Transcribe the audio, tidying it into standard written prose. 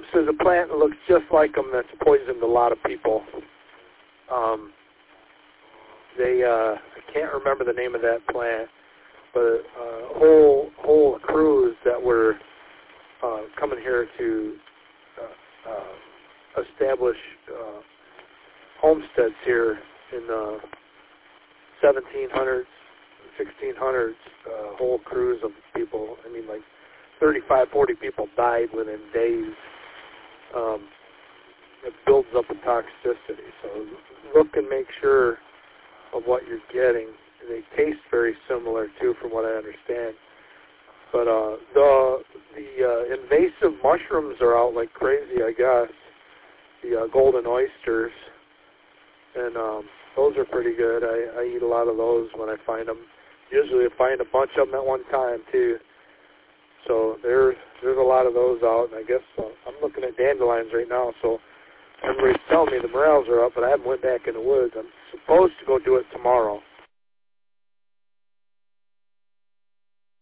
So there's a plant that looks just like them that's poisoned a lot of people. I can't remember the name of that plant, but whole crews that were coming here to establish homesteads here in the 1700s, 1600s, whole crews of people. I mean, like 35, 40 people died within days. It builds up a toxicity. So look and make sure of what you're getting. They taste very similar too, from what I understand. But the invasive mushrooms are out like crazy, I guess. The golden oysters, and those are pretty good. I eat a lot of those when I find them. Usually I find a bunch of them at one time too. So there's a lot of those out, and I guess I'm looking at dandelions right now. So everybody's telling me the morels are up, but I haven't went back in the woods. I'm supposed to go do it tomorrow.